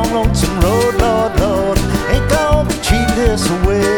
long lonesome road, Lord, Lord, ain't gonna treat this away.